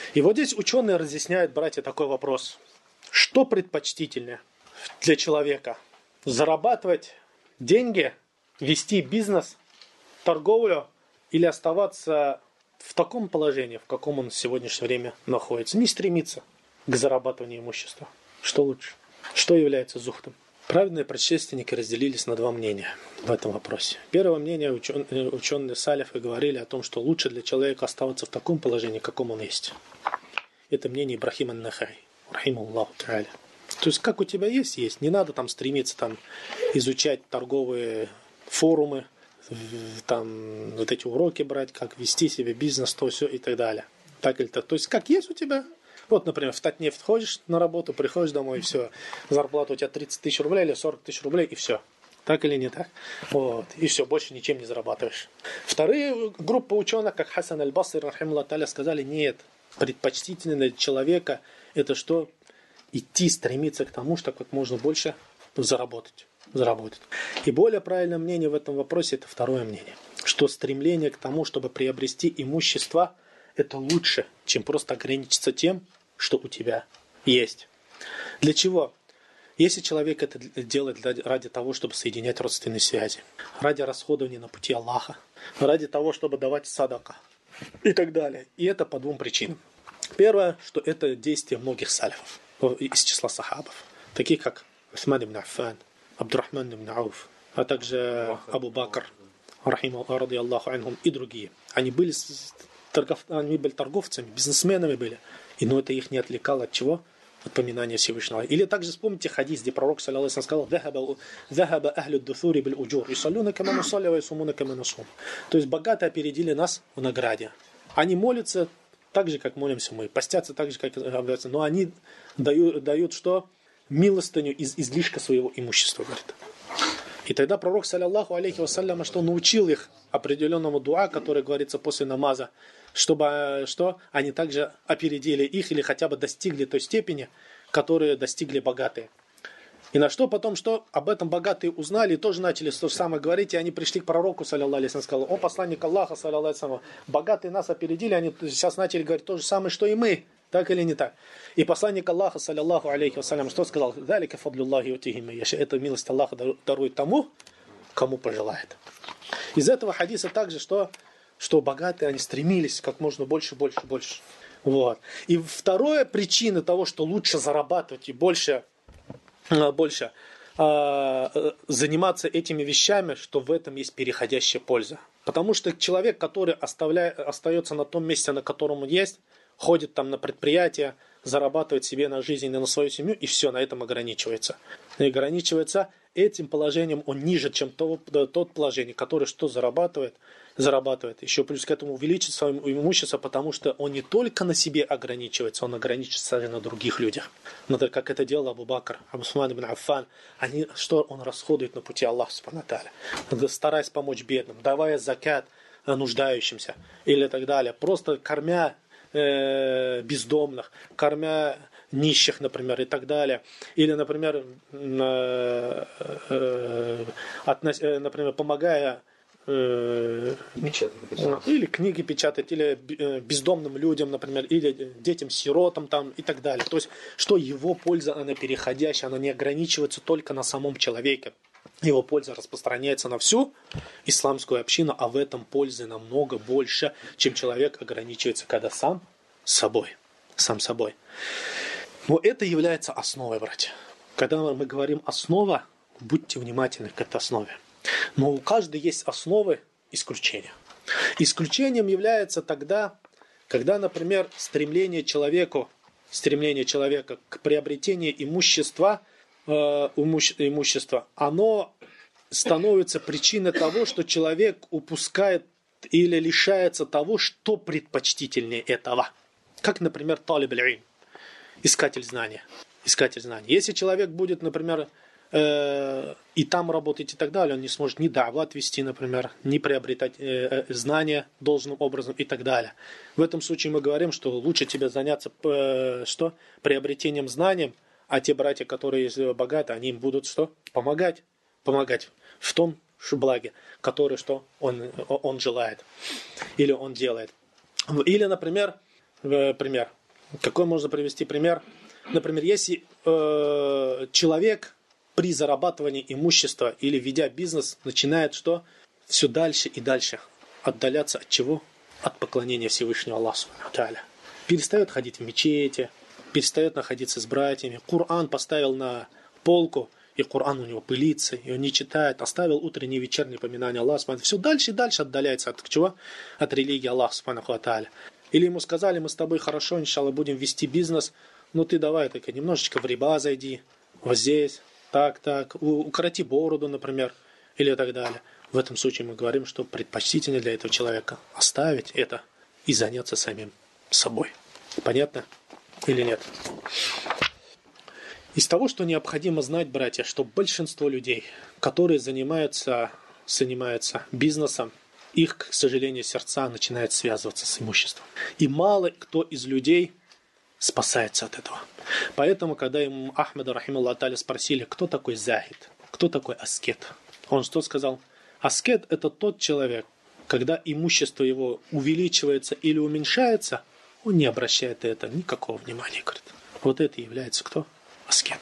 И вот здесь ученые разъясняют, братья, такой вопрос. Что предпочтительнее для человека? Зарабатывать деньги, вести бизнес, торговлю или оставаться в таком положении, в каком он в сегодняшнее время находится? Не стремиться к зарабатыванию имущества. Что лучше? Что является зухтом? Праведные предшественники разделились на два мнения в этом вопросе. Первое мнение, ученые салифы говорили о том, что лучше для человека оставаться в таком положении, каком он есть. Это мнение Ибрахима ан-Нахаи, рахимахуллаху та'аля. То есть, как у тебя есть, есть. Не надо там стремиться там, изучать торговые форумы, там, вот эти уроки брать, как вести себе бизнес, то все и так далее. Так или так. То есть, как есть у тебя. Вот, например, в Татнефть ходишь на работу, приходишь домой, и все. Зарплата у тебя 30 тысяч рублей или 40 тысяч рублей, и все. Так или не так? Вот. И все, больше ничем не зарабатываешь. Вторые группы ученых, как Хасан аль-Басри, рахимахуллах та'аля, сказали, нет. Предпочтительно для человека это что? Идти, стремиться к тому, что как можно больше заработать. И более правильное мнение в этом вопросе, это второе мнение. Что стремление к тому, чтобы приобрести имущество, это лучше, чем просто ограничиться тем, что у тебя есть. Для чего? Если человек это делает ради того, чтобы соединять родственные связи, ради расходования на пути Аллаха, ради того, чтобы давать садака и так далее. И это по двум причинам. Первое, что это действие многих салифов из числа сахабов, таких как Усман ибн Аффан, Абдурахман ибн Ауф, а также Абу Бакр, радийаллаху анхум, и другие. Они были торговцами, бизнесменами были. Но это их не отвлекало от чего? От поминания Всевышнего. Или также вспомните хадис, где пророк саллаллаху алейхи сказал: «Захаба ахлю дусури биль уджур, юсаллюна кама нусалли ва ясумуна кама насум». То есть богатые опередили нас в награде. Они молятся так же, как молимся мы, постятся так же, как обязательно, но они дают что? Милостыню из излишка своего имущества, говорит. И тогда пророк, саллаллаху алейхи вассалям, что научил их определенному дуа, который говорится после намаза, чтобы что? Они также опередили их или хотя бы достигли той степени, которые достигли богатые. И на что потом, что об этом богатые узнали и тоже начали то же самое говорить, и они пришли к пророку, саллаллаху алейхи вассалям, сказали: «О посланник Аллаха, саллаллаху алейхи вассалям, богатые нас опередили, они сейчас начали говорить то же самое, что и мы». Так или не так? И посланник Аллаха, саллаллаху алейхи вассалям, что сказал? «Залика фадлюллахи ютихи ман яша». Это милость Аллаха дарует тому, кому пожелает. Из этого хадиса также, что богатые, они стремились как можно больше. Вот. И вторая причина того, что лучше зарабатывать и больше заниматься этими вещами, что в этом есть переходящая польза. Потому что человек, который остается на том месте, на котором он есть, ходит там на предприятие, зарабатывает себе на жизнь и на свою семью, и все, на этом ограничивается. И ограничивается этим положением, он ниже, чем тот положение, который что зарабатывает. Еще плюс к этому увеличит свое имущество, потому что он не только на себе ограничивается, он ограничивается даже на других людях. Например, как это делал Абу Бакр, Усман ибн Аффан. Что он расходует на пути Аллаха, субхана тааля, стараясь помочь бедным, давая закат нуждающимся или так далее. Просто кормя бездомных, кормя нищих, например, и так далее. Или, например, помогая или книги печатать, или бездомным людям, например, или детям-сиротам там, и так далее. То есть, что его польза, она переходящая, она не ограничивается только на самом человеке. Его польза распространяется на всю исламскую общину, а в этом пользы намного больше, чем человек ограничивается, когда сам собой. Но это является основой, братья. Когда мы говорим основа, будьте внимательны к этой основе. Но у каждой есть основы исключения. Исключением является тогда, когда, например, стремление человека к приобретению имущества, оно становится причиной того, что человек упускает или лишается того, что предпочтительнее этого. Как, например, талиб аль-илм, искатель знания. Если человек будет, например, и там работать и так далее, он не сможет ни дават вести, например, ни приобретать знания должным образом и так далее. В этом случае мы говорим, что лучше тебе заняться приобретением знаний, а те братья, которые богаты, они им будут помогать в том благе, которое он желает или он делает. Или, например, пример. Какой можно привести пример? Например, если человек при зарабатывании имущества или ведя бизнес начинает что? Все дальше и дальше отдаляться от чего? От поклонения Всевышнего Аллаха Субхану ва Тааля. Перестает ходить в мечети, перестает находиться с братьями. Коран поставил на полку, и Коран у него пылится, и он не читает. Оставил утренние и вечерние поминания Аллаха Субхану. Все дальше и дальше отдаляется от чего? От религии Аллаха Субхану ва Тааля. Или ему сказали, мы с тобой хорошо, иншалла, будем вести бизнес, но ты давай только немножечко в риба зайди, вот здесь, так, укороти бороду, например, или так далее. В этом случае мы говорим, что предпочтительнее для этого человека оставить это и заняться самим собой. Понятно или нет? Из того, что необходимо знать, братья, что большинство людей, которые занимаются бизнесом, их, к сожалению, сердца начинают связываться с имуществом. И мало кто из людей спасается от этого. Поэтому, когда имам Ахмада, рахималлаху тааля, спросили, кто такой захид, кто такой аскет, он что сказал? Аскет – это тот человек, когда имущество его увеличивается или уменьшается, он не обращает на это никакого внимания. Говорит. Вот это является кто? Аскет.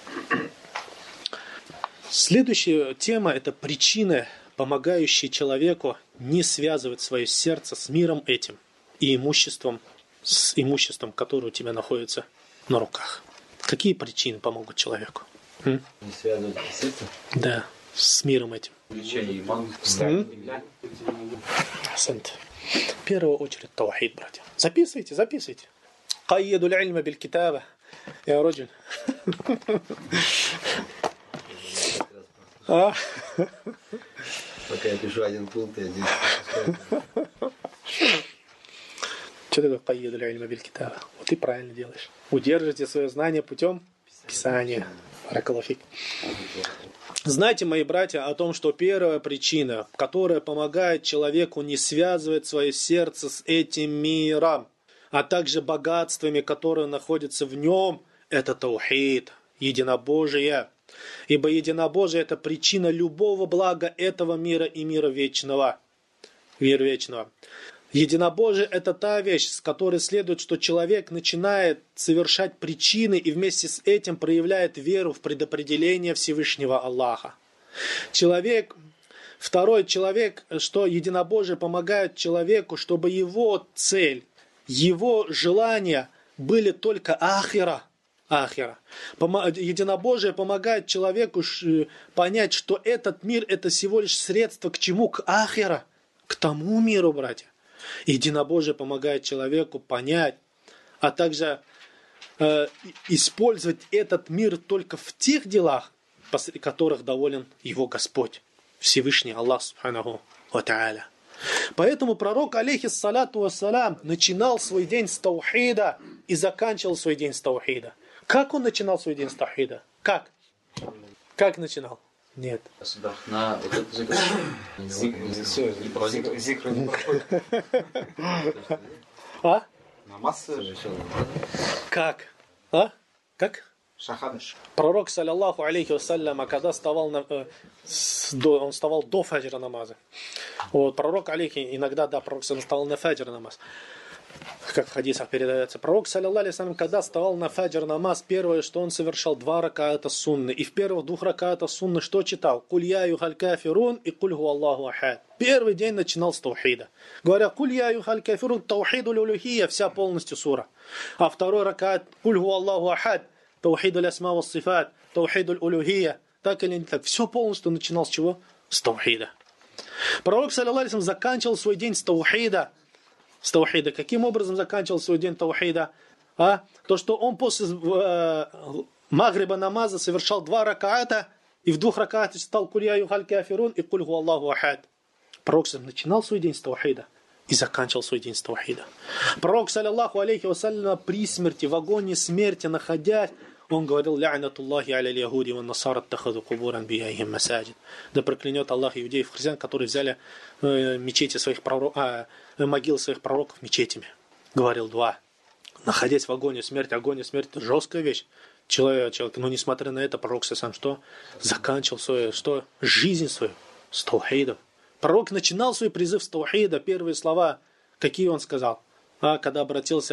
Следующая тема – это причины, помогающие человеку не связывать свое сердце с миром этим и имуществом, с имуществом, которое у тебя находится на руках. Какие причины помогут человеку? Не связывать сердце? Да, с миром этим. В первую очередь таухид, братья. Записывайте. Кайеду л'ильма биль китаба. Я роджин. Пока я пишу один пункт, я здесь. Что такое кайеду л'ильма биль китаба? Вот ты правильно делаешь. Удержите свое знание путем писания. Баракаллаху. Знайте, мои братья, о том, что первая причина, которая помогает человеку не связывать свое сердце с этим миром, а также богатствами, которые находятся в нем, это таухид, единобожие. Ибо единобожие – это причина любого блага этого мира и мира вечного. Мир вечного. Единобожие – это та вещь, с которой следует, что человек начинает совершать причины и вместе с этим проявляет веру в предопределение Всевышнего Аллаха. Второй человек, что единобожие помогает человеку, чтобы его цель, его желания были только ахира. Единобожие помогает человеку понять, что этот мир – это всего лишь средство к чему? К ахира, к тому миру, братья. Единобожие помогает человеку понять, а также использовать этот мир только в тех делах, после которых доволен его Господь, Всевышний Аллах Субханаху ва Тааля. Поэтому пророк, алейхиссалату вассалям, начинал свой день с таухида и заканчивал свой день с таухида. Как он начинал свой день с таухида? Как? Как начинал? Нет. На вот это зикр не подходит. А? Намаз совершенно. Как? А? Как? Шахадыш. Пророк, саллаллаху алейхи вассалям, когда вставал, он вставал до фаджра намаза. Вот, пророк, алейхи, иногда, да, пророк вставал на фаджр намаз. Как в хадисах передается. Пророк, саллаллаху алейхи вассалям, когда вставал на фаджр намаз, первое, что он совершал, 2 ракаата сунны. И в первых 2 ракаатах сунны что читал? «Куль я юхаль кафирун» и «Куль ху Аллаху ахад». Первый день начинал с таухида. Говоря «Куль я юхаль кафирун» таухиду л'улухия, вся полностью сура. А второй ракаат «Куль ху Аллаху ахад» таухиду лясма ва сифат, таухиду л'улухия. Так или не так. Все полностью начинал с чего? С таухида. Пророк, саллаллаху алейхи ва саллям, заканчивал свой день с таухида. С таухида. Каким образом заканчивал свой день таухида? То, что он после магриба намаза совершал 2 ракаата, и в 2 ракаатах читал «Куль я юхаль кафирун» и «Куль ху Аллаху ахад». Пророк начинал свой день с таухида и заканчивал свой день с таухида. Пророк, саллаллаху алейхи вассалям, при смерти, в агонии смерти находясь, он говорил: «Ля'натуллахи аля яхуди ва насара аттахаду кубур анбияихим масаджид». Да проклянет Аллах иудеев и христиан, которые взяли мечети своих могилы своих пророков мечетями. Говорил 2. Находясь в агонии смерти, это жесткая вещь. Человек, но несмотря на это, пророк сам что? Заканчивал свою жизнь свою с таухидом. Пророк начинал свой призыв с таухида. Первые слова, какие он сказал? Когда обратился к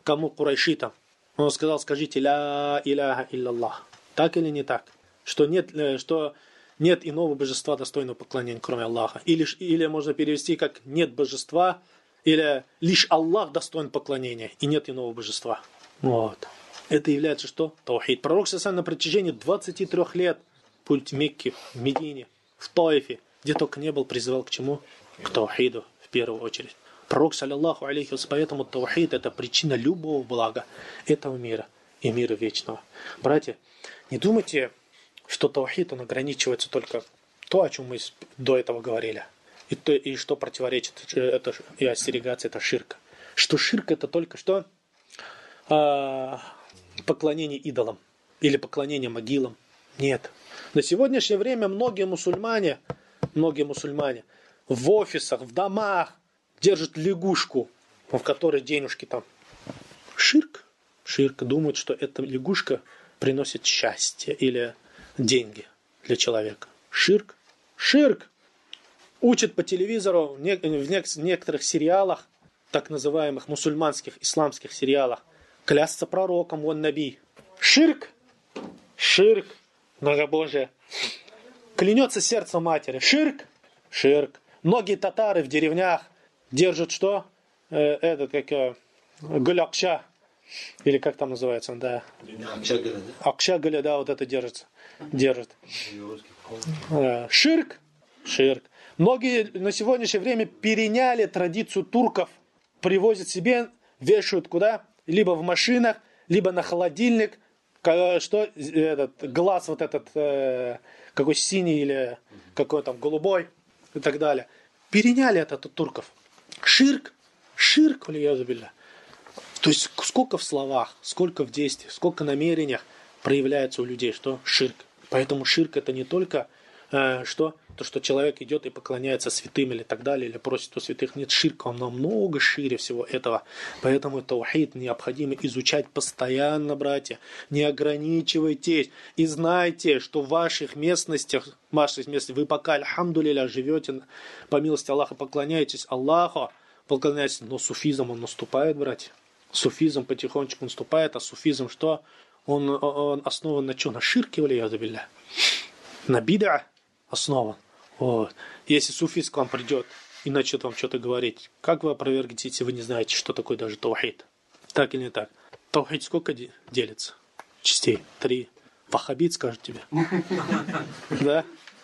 Кому? Курайшитам. Он сказал, скажите ля иляха илляллах. Так или не так? Что нет иного божества, достойного поклонения, кроме Аллаха. Или можно перевести как нет божества, или лишь Аллах достоин поклонения, и нет иного божества. Вот. Это является что? Таухид. Пророк сам на протяжении 23 лет путь в Мекке, в Медине, в Таифе, где только не был, призывал к чему? К таухиду в первую очередь. Пророк, саллаллаху алейхи вассалям, поэтому таухид — это причина любого блага этого мира и мира вечного. Братья, не думайте, что таухид, он ограничивается только то, о чем мы до этого говорили. И что противоречит это, и остерегаться, это ширк. Что ширк — это только что поклонение идолам или поклонение могилам. Нет. На сегодняшнее время многие мусульмане в офисах, в домах держат лягушку, в которой денежки там. Ширк. Думают, что эта лягушка приносит счастье или деньги для человека. Ширк. Учат по телевизору в некоторых сериалах, так называемых мусульманских, исламских сериалах, клясться пророком, вон наби. Ширк. Многобожие. Клянется сердце матери. Ширк. Многие татары в деревнях держат что? Гулякша. Или как там называется? Да. Акшагаля, да, вот это держит. Ширк. Многие на сегодняшнее время переняли традицию турков. Привозят себе, вешают куда? Либо в машинах, либо на холодильник. Что этот глаз вот этот какой синий или какой там голубой и так далее. Переняли это от турков. Ширк, валиязубилля. То есть сколько в словах, сколько в действиях, сколько в намерениях проявляется у людей, что ширк. Поэтому ширк это не только то, что человек идет и поклоняется святым или так далее, или просит у святых. Нет, ширк, он намного шире всего этого. Поэтому таухид необходимо изучать постоянно, братья. Не ограничивайтесь. И знайте, что в ваших местностях, вы пока, альхамдулилля, живете, по милости Аллаха, поклоняетесь Аллаху, но суфизм, он наступает, братья. Суфизм потихонечку наступает, а суфизм что? Он основан на чем? На ширке, валиязубилля. На бида основан. Вот. Если суфист к вам придет и начнет вам что-то говорить, как вы опровергаете, если вы не знаете, что такое даже таухид? Так или не так? Таухид сколько делится? Частей? 3. Ваххабит скажет тебе. Да?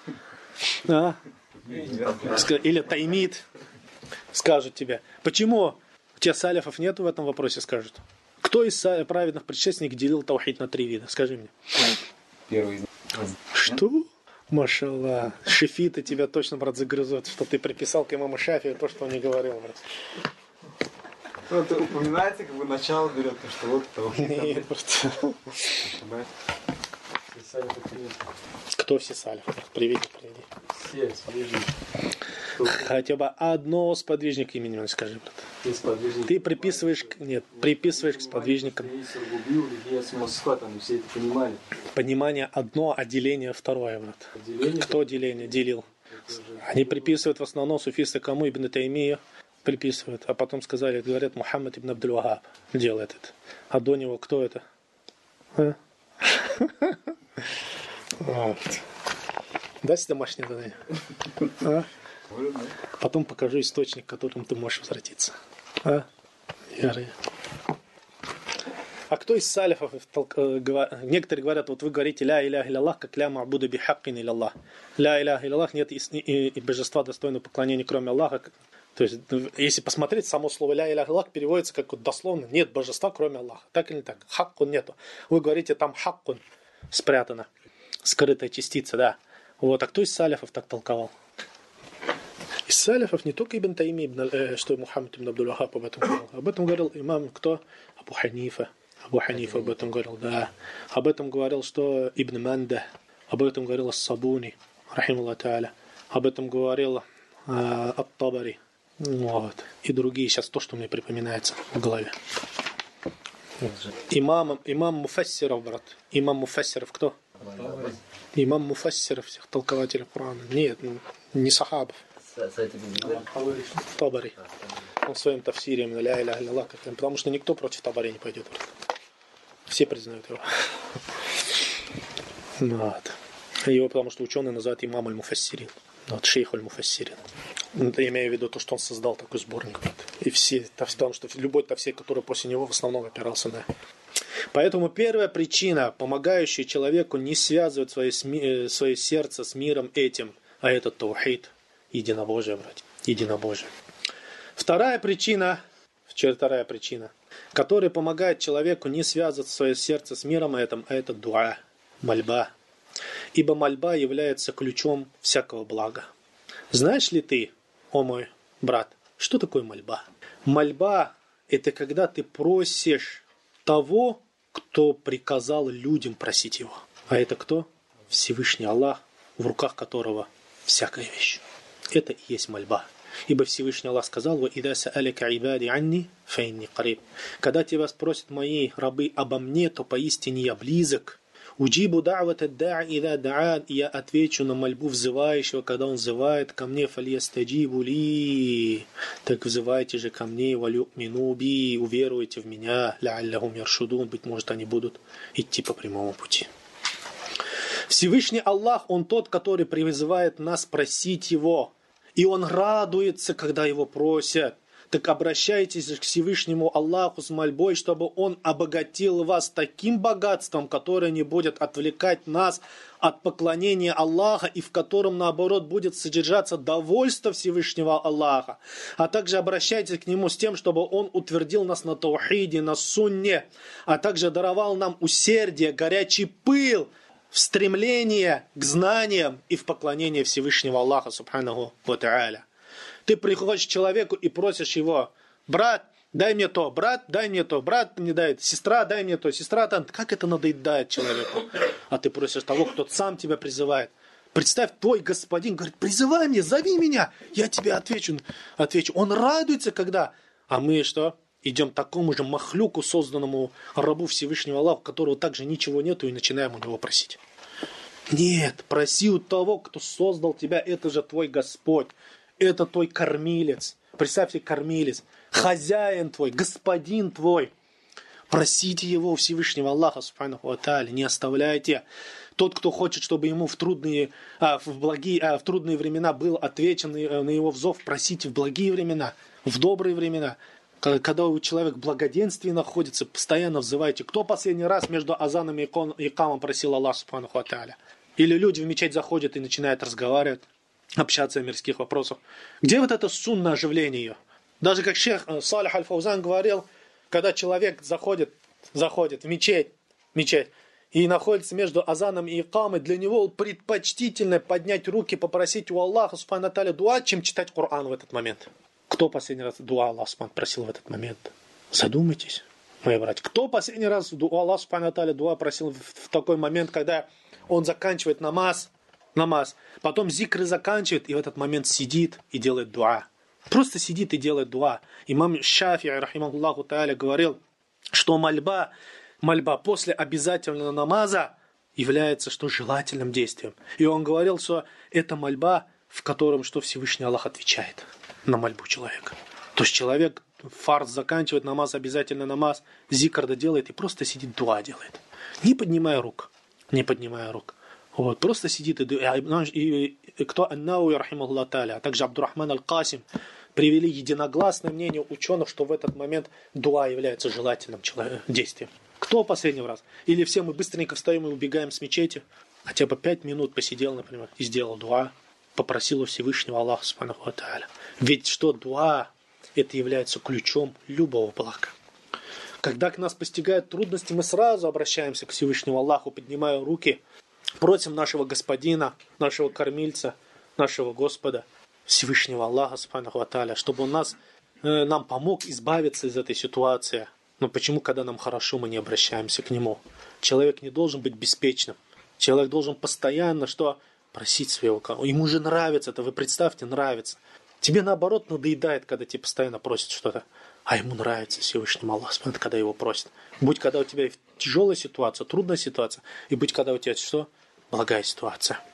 Или таймид скажут тебе. Почему у тебя салифов нету в этом вопросе, скажут? Кто из праведных предшественников делил таухид на 3 вида? Скажи мне. Первый. Что? Машаллах. Шифиты тебя точно, брат, загрызут, что ты приписал к имаму Шафию то, что он не говорил, брат. Ну, это упоминается, как бы начало берет, то что вот того. Нет, просто. Кто все салифы? Приведи. Все сподвижники. Хотя бы одно сподвижника именем скажи, брат. Ты приписываешь к сподвижникам. Все это понимали. Понимание одно, а деление второе, брат. Кто деление делил? Они приписывают в основном суфисты кому? Ибн Таймия приписывают. А потом говорят, Мухаммад ибн Абдуль-Вахаб делает это. А до него кто это? Дай домашнее задание. Потом покажу источник, к которому ты можешь возвратиться. А кто из салифов, некоторые говорят, вот вы говорите ля иляха илляллах, как ля ма'буда бихаккин илляллах. Ля иляха илляллах, нет и божества достойного поклонения, кроме Аллаха. То есть, если посмотреть, само слово ля иляха илляллах переводится как вот дословно, нет божества, кроме Аллаха. Так или не так? Хаккун нету. Вы говорите, там хаккун спрятано, скрытая частица, да. Вот, а кто из салифов так толковал? Из салифов не только Ибн Тайми, что Мухаммад ибн Абдуль-Вахаб об этом говорил. Об этом говорил имам кто? Абу Ханифа. Абу Ханифа об этом говорил, да. Об этом говорил, что Ибн Манда. Об этом говорил Ас-Сабуни, рахималлах та'аля. Об этом говорил Ат-Табари. Вот. И другие. Сейчас то, что мне припоминается в голове. Имам Муфассиров, брат. Имам Муфассиров кто? Имам Муфассиров, всех толкователей Корана. Нет, не сахабов. Табари. Он в своем тафсире, ля иля илля, потому что никто против Табари не пойдет. Все признают его. Вот. Его, потому что ученые называют имам аль-муфассирин. Вот, шейх аль-муфассирин. Я имею в виду то, что он создал такой сборник. И все, потому что любой тафсир, который после него в основном опирался на... Поэтому первая причина, помогающая человеку не связывать свое сердце с миром этим, а это таухид, единобожие, братья, единобожие. Вторая причина, которая помогает человеку не связывать свое сердце с миром этим, а это дуа, мольба. Ибо мольба является ключом всякого блага. Знаешь ли ты, о мой брат, что такое мольба? Мольба – это когда ты просишь того, кто приказал людям просить его. А это кто? Всевышний Аллах, в руках которого всякая вещь. Это и есть мольба. Ибо Всевышний Аллах сказал: «Ваида са'алика ибади анни фаинни кариб». Когда тебя спросят мои рабы обо мне, то поистине я близок. «Уджибу да'вата да'а ида да'ан». Я отвечу на мольбу взывающего, когда он взывает ко мне. «Фальястаджибу ли». Так взывайте же ко мне. «Валю'мину би». Уверуйте в меня. «Ла'аллахум яршудун». Быть может, они будут идти по прямому пути. Всевышний Аллах, Он тот, который призывает нас просить Его. И Он радуется, когда Его просят. Так обращайтесь к Всевышнему Аллаху с мольбой, чтобы Он обогатил вас таким богатством, которое не будет отвлекать нас от поклонения Аллаха, и в котором, наоборот, будет содержаться довольство Всевышнего Аллаха. А также обращайтесь к Нему с тем, чтобы Он утвердил нас на таухиде, на сунне, а также даровал нам усердие, горячий пыл, в стремление к знаниям и в поклонение Всевышнего Аллаха, субханаху ва та'аля. Ты приходишь к человеку и просишь его: брат, дай мне то, брат, дай мне то, брат не дает, сестра, дай мне то, сестра там. Как это надоедает человеку? А ты просишь того, кто сам тебя призывает. Представь, твой господин говорит: призывай меня, зови меня, я тебе отвечу. Он радуется, когда... А мы что? Идем к такому же махлюку, созданному рабу Всевышнего Аллаха, у которого также ничего нету, и начинаем у него просить. Нет, проси у того, кто создал тебя, это же твой Господь, это твой кормилец. Представьте, кормилец, хозяин твой, господин твой. Просите его у Всевышнего Аллаха, субханаху ва тааля, не оставляйте. Тот, кто хочет, чтобы ему в трудные времена был отвечен на его взов, просите в благие времена, в добрые времена. Когда человек в благоденствии находится, постоянно взывайте. Кто последний раз между азаном и икамом просил Аллах, субханаху ва тааля? Или люди в мечеть заходят и начинают разговаривать, общаться о мирских вопросах. Где вот это сунна оживление ее? Даже как шейх Салих аль-Фаузан говорил, когда человек заходит в мечеть, и находится между азаном и икамой, для него предпочтительно поднять руки, попросить у Аллаха, субхану тааля, дуа, чем читать Коран в этот момент. Кто последний раз дуа Аллах субхану просил в этот момент? Задумайтесь, мои братья. Кто последний раз Аллах субхану тааля дуа просил в такой момент, когда он заканчивает намаз, потом зикры заканчивает, и в этот момент сидит и делает дуа. Просто сидит и делает дуа. Имам Шафи'и, рахимахуллаху тааля, говорил, что мольба после обязательного намаза является желательным действием. И он говорил, что это мольба, в котором Всевышний Аллах отвечает на мольбу человека. То есть человек фарз заканчивает, намаз, обязательно намаз, зикр делает и просто сидит, дуа делает. Не поднимая рук. Вот, просто сидит и кто Ан-Науи, рахимахуллаху тааля, а также Абдуррахман аль-Касим привели единогласное мнение ученых, что в этот момент дуа является желательным действием. Кто последний раз? Или все мы быстренько встаем и убегаем с мечети? Хотя бы 5 минут посидел, например, и сделал дуа, попросил у Всевышнего Аллаха, субханаху ва тааля. Ведь дуа, это является ключом любого блага. Когда к нас постигают трудности, мы сразу обращаемся к Всевышнему Аллаху, поднимая руки, просим нашего господина, нашего кормильца, нашего Господа, Всевышнего Аллаха, субханаху ва тааля, чтобы Он нам помог избавиться из этой ситуации. Но почему, когда нам хорошо, мы не обращаемся к Нему? Человек не должен быть беспечным. Человек должен постоянно просить своего кого. Ему же нравится это, вы представьте, нравится. Тебе наоборот надоедает, когда тебе постоянно просят что-то. А ему нравится Всевышнему Аллаху, когда его просят. Будь когда у тебя тяжелая ситуация, трудная ситуация, и будь когда у тебя благая ситуация.